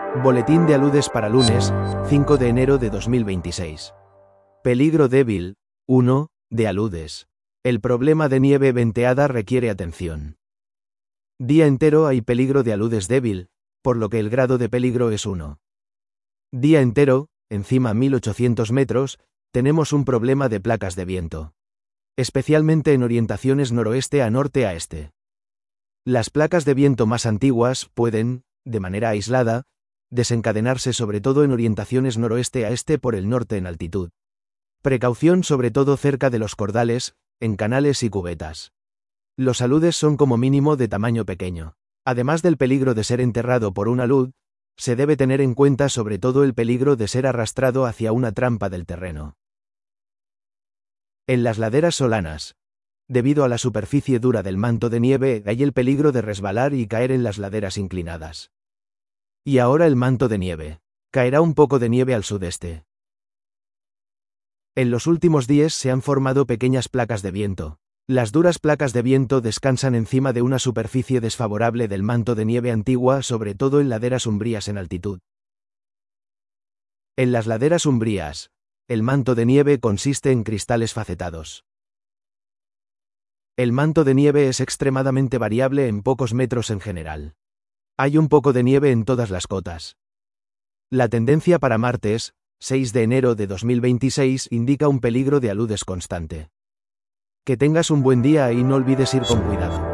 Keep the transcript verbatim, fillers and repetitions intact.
Boletín de aludes para lunes, cinco de enero de dos mil veintiséis. Peligro débil. uno. De aludes. El problema de nieve venteada requiere atención. Día entero hay peligro de aludes débil, por lo que el grado de peligro es uno. Día entero, encima mil ochocientos metros, tenemos un problema de placas de viento. Especialmente en orientaciones noroeste a norte a este. Las placas de viento más antiguas pueden, de manera aislada, desencadenarse sobre todo en orientaciones noroeste a este por el norte en altitud. Precaución sobre todo cerca de los cordales, en canales y cubetas. Los aludes son como mínimo de tamaño pequeño. Además del peligro de ser enterrado por un alud, se debe tener en cuenta sobre todo el peligro de ser arrastrado hacia una trampa del terreno. En las laderas solanas, debido a la superficie dura del manto de nieve, hay el peligro de resbalar y caer en las laderas inclinadas. Y ahora el manto de nieve. Caerá un poco de nieve al sudeste. En los últimos días se han formado pequeñas placas de viento. Las duras placas de viento descansan encima de una superficie desfavorable del manto de nieve antigua, sobre todo en laderas umbrías en altitud. En las laderas umbrías, el manto de nieve consiste en cristales facetados. El manto de nieve es extremadamente variable en pocos metros en general. Hay un poco de nieve en todas las cotas. La tendencia para martes, seis de enero de dos mil veintiséis, indica un peligro de aludes constante. Que tengas un buen día y no olvides ir con cuidado.